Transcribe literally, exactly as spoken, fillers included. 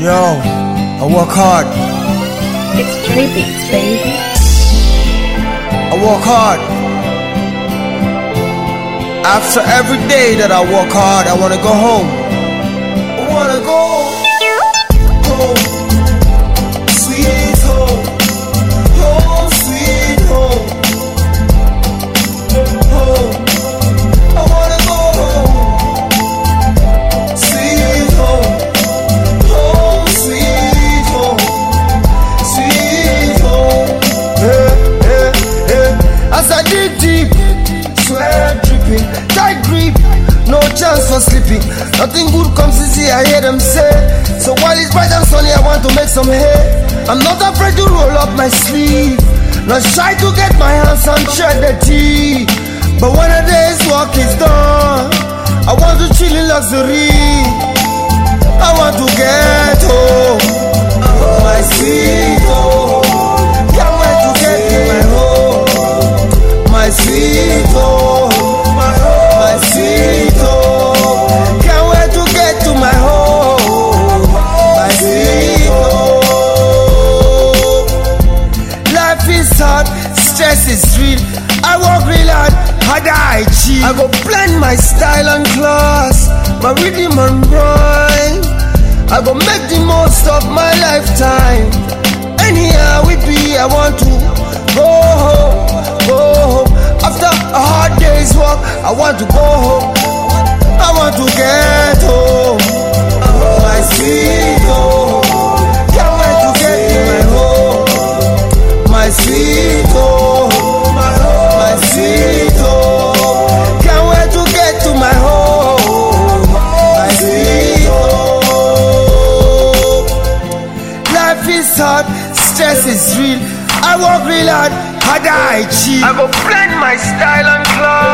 Yo, I work hard. It's Dre Beats, baby. I work hard. After every day that I work hard, I wanna go home. I wanna go home. Sweet home. Home, sweet home. Home. I wanna go home. Sweet home. Home, sweet home. Sweet home. Hey, hey, hey. As I dig deep, sweat dripping, tight grip, no chance for sleeping. Nothing good comes easy, I hear them say. So while it's bright and sunny, I want to make some hay. I'm not afraid to roll up my sleeve, not shy to get my hands and shred the tea. But when a day's work is done, I want to chill in luxury. I want to get home, my sweet home. Can't wait to get to my home, my sweet home, my home, my sweet home. Can't wait to get to my home, my sweet home. Life is hard, stress is real. I work real hard, hard I cheat. I go blend my style and class, my rhythm and rhyme. I go make the most of my lifetime. Anyhow we be, I want to go home, go home. After a hard day's work, I want to go home. I want to get home, my sweet home. Can't wait to get to my home, my sweet home, my home, my sweet home. Can't wait to get to my home, my sweet home. Life is hard, stress is real. I work real hard, hard I cheat. I go blend my style and class,